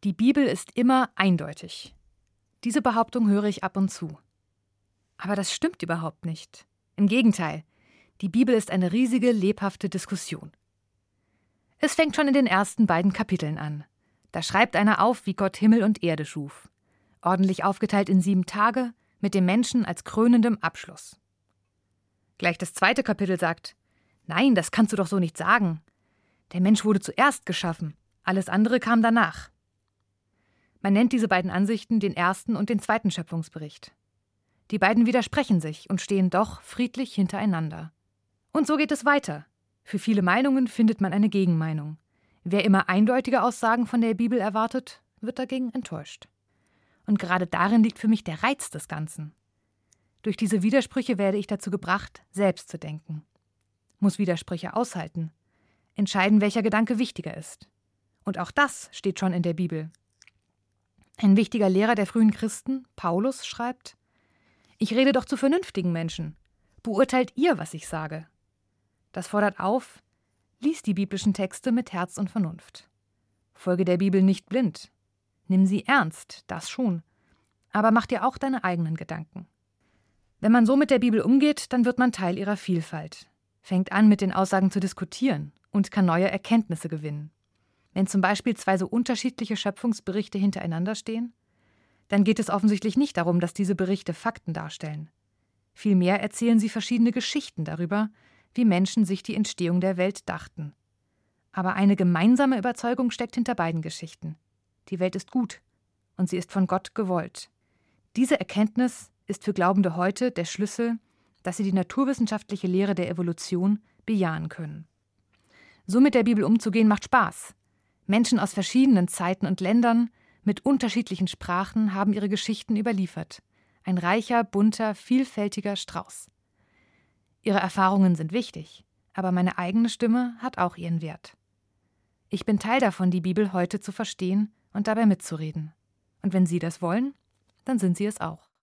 Die Bibel ist immer eindeutig. Diese Behauptung höre ich ab und zu. Aber das stimmt überhaupt nicht. Im Gegenteil, die Bibel ist eine riesige, lebhafte Diskussion. Es fängt schon in den ersten beiden Kapiteln an. Da schreibt einer auf, wie Gott Himmel und Erde schuf. Ordentlich aufgeteilt in 7 Tage, mit dem Menschen als krönendem Abschluss. Gleich das zweite Kapitel sagt: Nein, das kannst du doch so nicht sagen. Der Mensch wurde zuerst geschaffen, alles andere kam danach. Man nennt diese beiden Ansichten den ersten und den zweiten Schöpfungsbericht. Die beiden widersprechen sich und stehen doch friedlich hintereinander. Und so geht es weiter. Für viele Meinungen findet man eine Gegenmeinung. Wer immer eindeutige Aussagen von der Bibel erwartet, wird dagegen enttäuscht. Und gerade darin liegt für mich der Reiz des Ganzen. Durch diese Widersprüche werde ich dazu gebracht, selbst zu denken. Muss Widersprüche aushalten, entscheiden, welcher Gedanke wichtiger ist. Und auch das steht schon in der Bibel. Ein wichtiger Lehrer der frühen Christen, Paulus, schreibt: Ich rede doch zu vernünftigen Menschen. Beurteilt ihr, was ich sage. Das fordert auf: Lies die biblischen Texte mit Herz und Vernunft. Folge der Bibel nicht blind. Nimm sie ernst, das schon. Aber mach dir auch deine eigenen Gedanken. Wenn man so mit der Bibel umgeht, dann wird man Teil ihrer Vielfalt. Fängt an, mit den Aussagen zu diskutieren und kann neue Erkenntnisse gewinnen. Wenn zum Beispiel 2 so unterschiedliche Schöpfungsberichte hintereinander stehen, dann geht es offensichtlich nicht darum, dass diese Berichte Fakten darstellen. Vielmehr erzählen sie verschiedene Geschichten darüber, wie Menschen sich die Entstehung der Welt dachten. Aber eine gemeinsame Überzeugung steckt hinter beiden Geschichten. Die Welt ist gut und sie ist von Gott gewollt. Diese Erkenntnis ist für Glaubende heute der Schlüssel, dass sie die naturwissenschaftliche Lehre der Evolution bejahen können. So mit der Bibel umzugehen macht Spaß. Menschen aus verschiedenen Zeiten und Ländern mit unterschiedlichen Sprachen haben ihre Geschichten überliefert. Ein reicher, bunter, vielfältiger Strauß. Ihre Erfahrungen sind wichtig, aber meine eigene Stimme hat auch ihren Wert. Ich bin Teil davon, die Bibel heute zu verstehen und dabei mitzureden. Und wenn Sie das wollen, dann sind Sie es auch.